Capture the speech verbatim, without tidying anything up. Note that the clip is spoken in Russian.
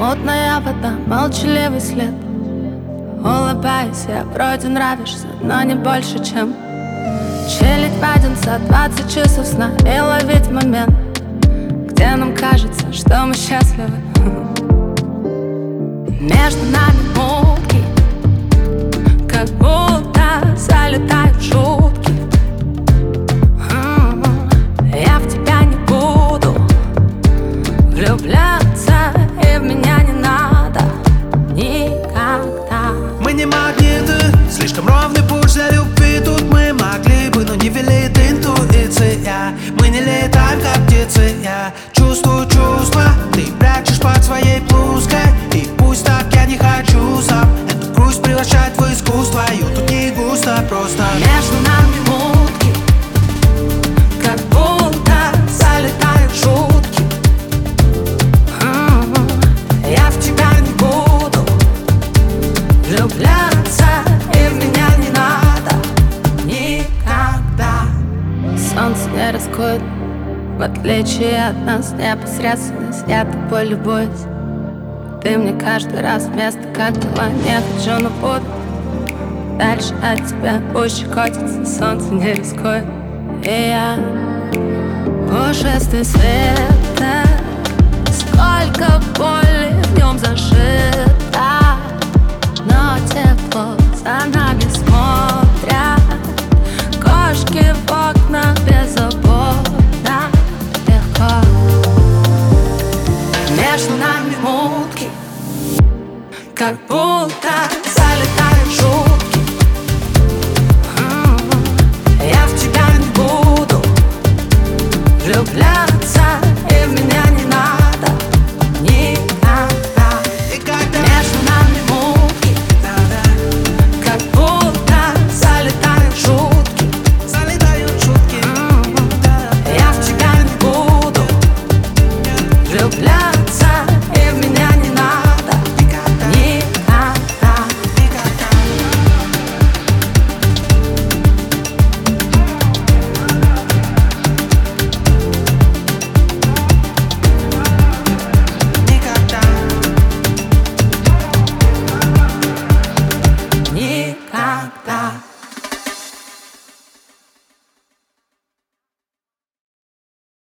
Мутная вода, молчаливый след. Улыбаюсь, я вроде нравишься, но не больше, чем чилить в один за двадцать часов сна и ловить момент, где нам кажется, что мы счастливы. Между нами мутки, как будто залетают шутки. Я в тебя не буду влюбляться, и в меня не надо никогда. Мы не магниты, слишком ровный путь для любви. Тут мы могли бы, но не велит интуиция. Мы не летаем, как птицы. Я чувствую чувства, ты прячешь под своей блузкой. И пусть так, я не хочу сам эту грусть превращать в искусство. Ее тут не густо, просто между нами мутки, как будто залетают шутки. Я в тебя не буду влюбляться, и в меня не надо никогда. Солнце не рискует, в отличие от нас, непосредственность. Я тобой любуюсь, ты мне каждый раз вместо как дела. Не хочу, но буду дальше от тебя. Пусть щекотится, солнце не рискует. И я пушистый света, сколько боли в нем зашито, но тепло за нами смотрят кошки в окна беззаботно, легко. Между нами мутки, как будто